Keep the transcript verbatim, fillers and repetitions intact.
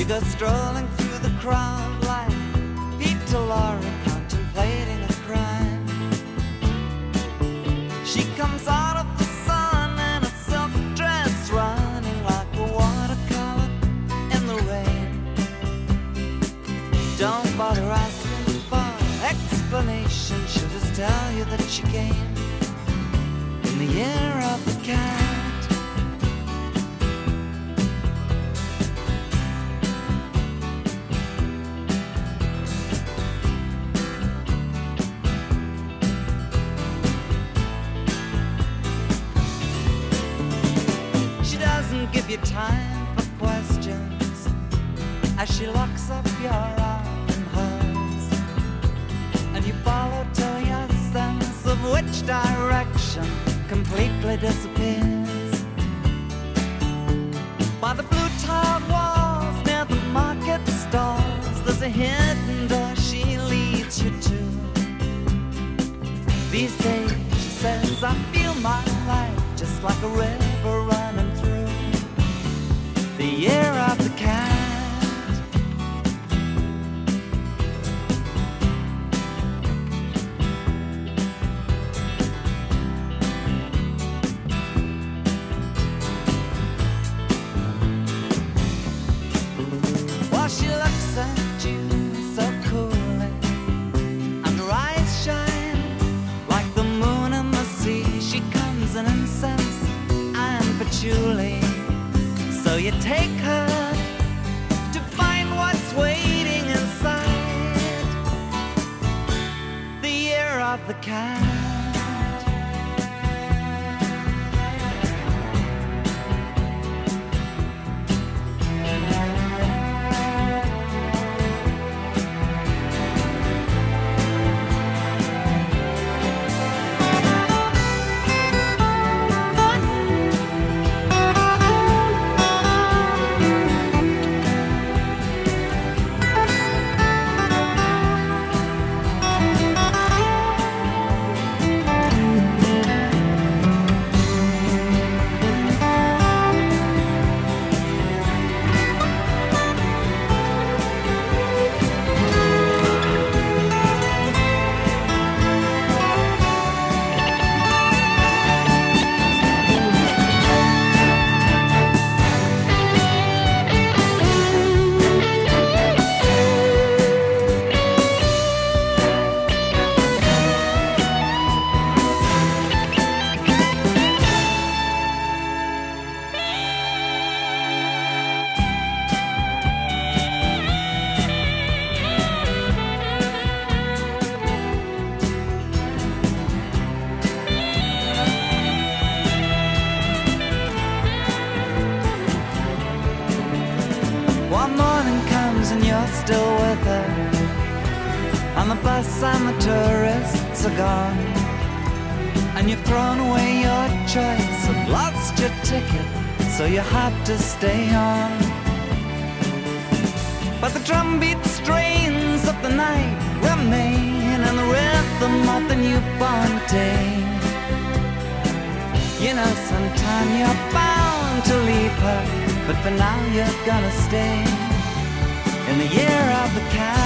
You go strolling through the crowd like Peter Lorre contemplating a crime. She comes out of the sun in a silk dress, running like a watercolor in the rain. Don't bother asking for explanation, she'll just tell you that she came in the year of the cat. Give you time for questions as she locks up your arm in hers, and you follow till your sense of which direction completely disappears. By the blue tiled walls near the market stalls, there's a hidden door she leads you to. These days, she says, I feel my life just like a river running through the year of the cat. While she looks at you so coolly, and her eyes shine like the moon in the sea, she comes in incense and patchouli. So you take her to find what's waiting inside the year of the cat. One morning comes and you're still with her, and the bus and the tourists are gone, and you've thrown away your choice and lost your ticket, so you have to stay on. But the drumbeat strains of the night remain, and the rhythm of the newborn day. You know, sometime you're bound to leave her, but for now you're gonna stay in the year of the cat.